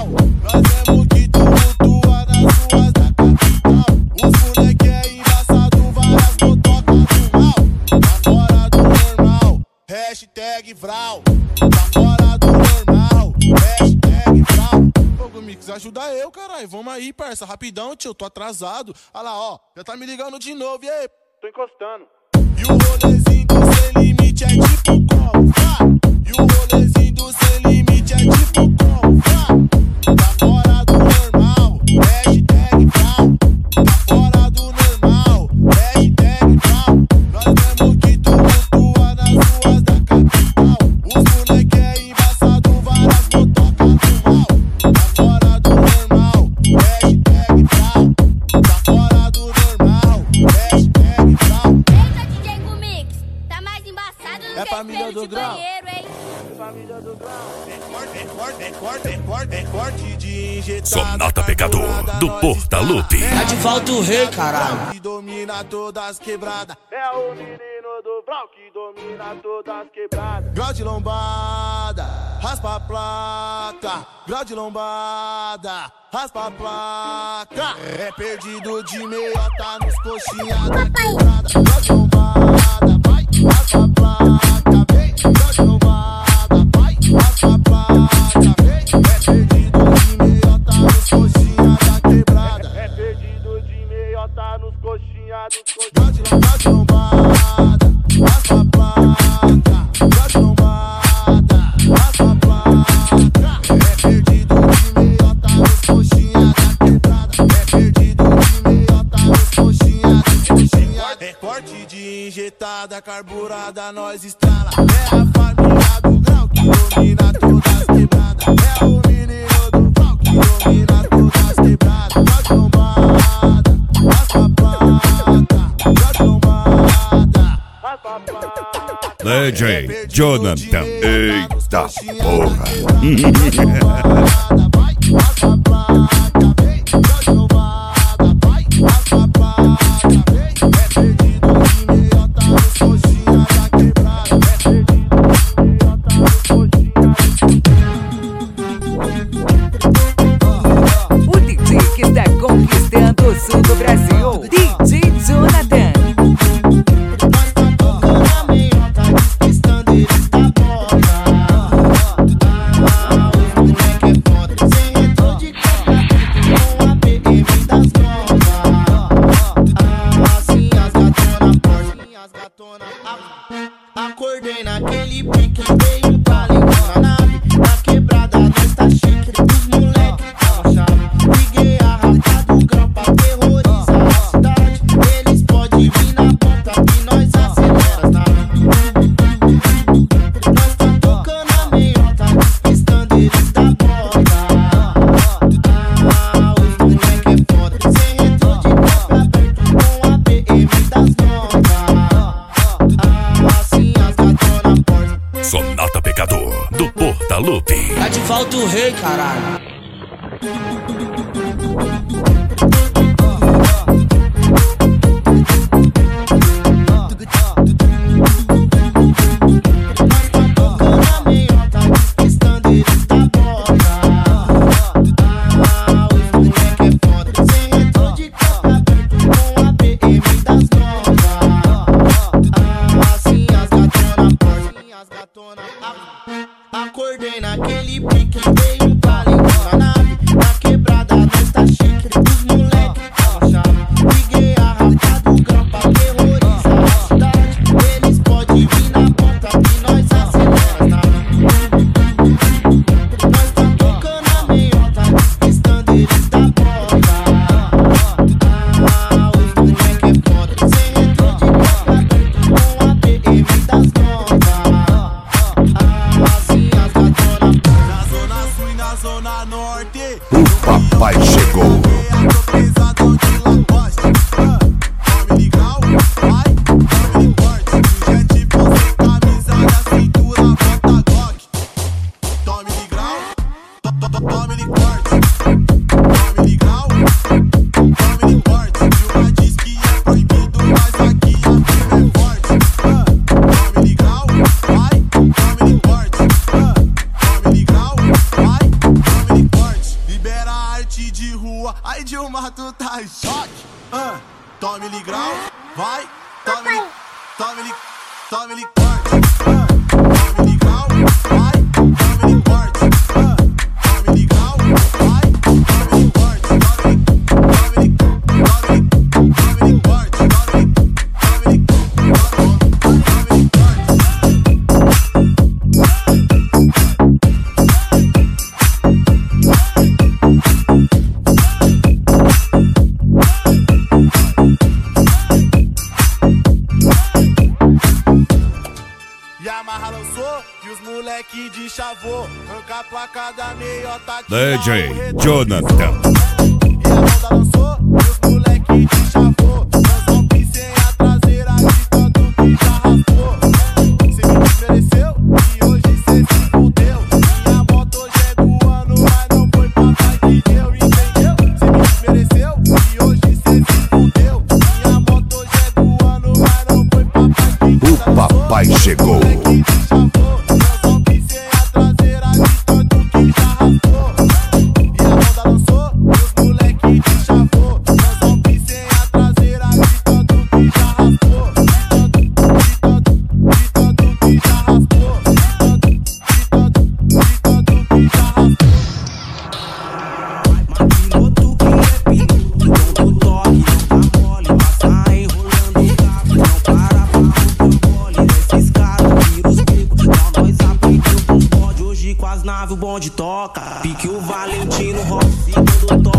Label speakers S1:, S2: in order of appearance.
S1: Nós temos que tumultuar nas ruas da capital. Os moleque é embaçado, várias motocas do mal. Tá fora do normal, hashtag Vral. Tá fora do normal, hashtag Vral. Ô Mix, ajuda eu, caralho. Vamos aí, parça, rapidão, tio, tô atrasado. Olha lá, ó, já tá me ligando de novo, e aí? Tô encostando. E o rolezinho do Sem Limite é tipo como, vá? E o rolezinho do Sem Limite é tipo como, vá? Tá fora do normal, hashtag Vral. Tá fora do normal, hashtag Vral. Nós temos que tumultuar nas ruas da capital. Os moleque é embaçado, várias motocas do mal. Tá fora do normal, hashtag Vral. Tá fora do normal, hashtag Vral. É família do Grau. Família do Grau. É corte de injetada.
S2: Sonata Pecador, do Portalupe.
S3: Tá de volta o rei, caralho.
S1: Que domina todas as quebradas. É o menino do Brau que domina todas as quebradas. Grau de lombada, raspa a placa. Grau de lombada, raspa a placa. É perdido de meiota nos coxinha da quebrada. Grau de lombada, vai, raspa a placa. Vem, grau de lombada, vai, raspa a placa. Vem, é perdido de meiota nos coxinha da quebrada. É perdido de meiota nos coxinha dos coxinha. Grau de lombada, raspa a placa. Grau de lombada, raspa a placa. É perdido de meiota nos coxinha da quebrada. É perdido de meiota nos coxinha dos coxinha. É corte de injetada, carburada, nós estrala. É a família do Grau que domina todas as quebradas. É o menino do Grau que domina todas as quebradas. Grau de lombada, raspa a placa. Grau de lombada, raspa a placa.
S2: DJ Jonathan. Eita porra.
S1: Vai, raspa a placa, vem. Grau de lombada, vai, raspa a placa, vem. É perdido de meiota nos coxinha da quebrada. É perdido de meiota nos coxinha da quebrada.
S4: O DJ que está conquistando o sul do Brasil, DJ Jonathan.
S1: Nós tá tocando a meiota, despistando eles da bola. Os moleque é foda, sem retrô de quebra, com a PM das novas. Assim as gatonas forte, as gatonas. Acordei naquele pique, veio pra ligar na nave. Na quebrada nós tá chique, os moleque tava chave. Liguei a rata do Grau pra terrorizar a cidade. Eles podem vir na ponta que nós acelera as naves. Nós tá tocando a meiota, despistando eles da bota. Os moleque é foda, sem retrô de quebra aberto, com a PM das novas. Assim as gatonas forte.
S2: Sonata Pecador, do Portalupe.
S3: Tá de volta o rei, caralho.
S1: Nós tá tocando a meiota, despistando eles da bota. Os moleque é foda, sem retrô de quebra aberto, com a PM das novas. Assim as gatonas forte, as gatonas. Acordei naquele pique, veio pra ligar na nave. Na quebrada nós tá chique, os moleque tava chave. Liguei a rata do Grau pra terrorizar a cidade. Eles podem vir na ponta que nós acelera as naves. Nós tá tocando a meiota, despistando eles da bota. Os moleque é foda, sem retrô de quebra aberto, com a PM das novas. Assim as gatonas. Na zona sul e na zona norte.
S2: O papai chegou.
S1: Pesadão de Lacoste. Family Grau, vai, family forte. Jet sem camisa na cintura, bota Glock. Family Grau, family forte. Family Grau, family forte. Dilma diz que é proibido, mas aqui a firma é forte. Family Grau, vai, family forte. Family Grau, vai, family forte. rua, aí Dilma tu tá em choque. Tome-lhe grau, vai, tome-lhe corte. Tome-lhe grau, vai, tome-lhe corte. Tome-lhe grau, vai, tome-lhe corte. Tome-lhe corte, Yamaha lançou e os moleque de chavô arranca a placa da meiota.
S2: DJ Jonathan.
S1: E a Honda lançou e os moleque de chavô lançou sem a traseira de tanto que já raspou. Cê me desmereceu e hoje cê se fudeu. Minha moto hoje é do ano, mas não foi papai que deu, entendeu? Cê me desmereceu e hoje cê se fudeu. Minha moto hoje é do ano, mas não foi papai que deu.
S2: O papai chegou.
S3: O bonde toca, pique o Valentino Rossi quando toca.